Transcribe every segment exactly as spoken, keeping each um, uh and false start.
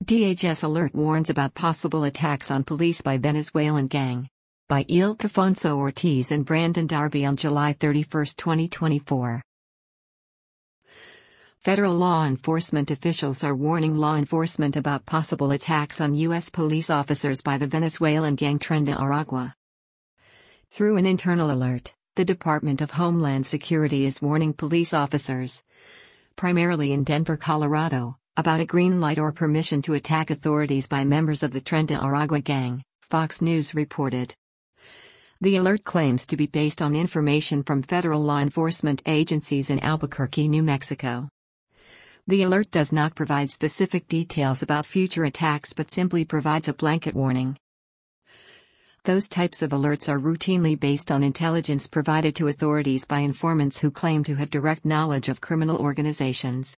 D H S alert warns about possible attacks on police by Venezuelan gang. By Ildefonso Ortiz and Brandon Darby on July thirty-first, twenty twenty-four. Federal law enforcement officials are warning law enforcement about possible attacks on U S police officers by the Venezuelan gang Tren de Aragua. Through an internal alert, the Department of Homeland Security is warning police officers, primarily in Denver, Colorado, about a green light or permission to attack authorities by members of the Tren de Aragua gang, Fox News reported. The alert claims to be based on information from federal law enforcement agencies in Albuquerque, New Mexico. The alert does not provide specific details about future attacks but simply provides a blanket warning. Those types of alerts are routinely based on intelligence provided to authorities by informants who claim to have direct knowledge of criminal organizations.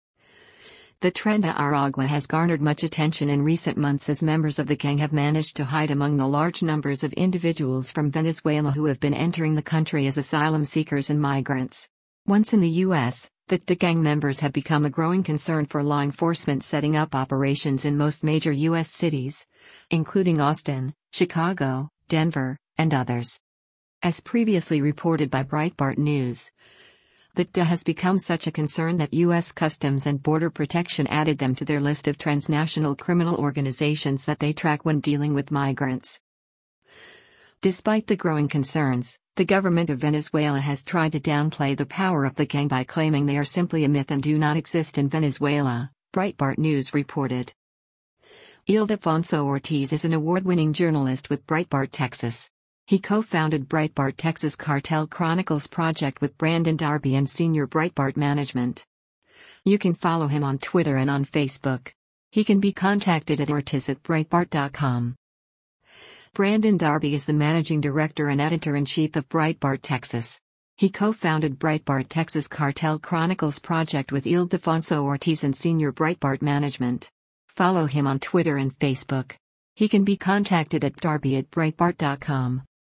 The Tren de Aragua has garnered much attention in recent months as members of the gang have managed to hide among the large numbers of individuals from Venezuela who have been entering the country as asylum seekers and migrants. Once in the U S, the T A gang members have become a growing concern for law enforcement, setting up operations in most major U S cities, including Austin, Chicago, Denver, and others. As previously reported by Breitbart News, the T A has become such a concern that U S Customs and Border Protection added them to their list of transnational criminal organizations that they track when dealing with migrants. Despite the growing concerns, the government of Venezuela has tried to downplay the power of the gang by claiming they are simply a myth and do not exist in Venezuela, Breitbart News reported. Ildefonso Ortiz is an award-winning journalist with Breitbart Texas. He co-founded Breitbart Texas Cartel Chronicles project with Brandon Darby and Senior Breitbart Management. You can follow him on Twitter and on Facebook. He can be contacted at ortiz at breitbart dot com. Brandon Darby is the managing director and editor-in-chief of Breitbart Texas. He co-founded Breitbart Texas Cartel Chronicles project with Ildefonso Ortiz and Senior Breitbart Management. Follow him on Twitter and Facebook. He can be contacted at darby at breitbart dot com.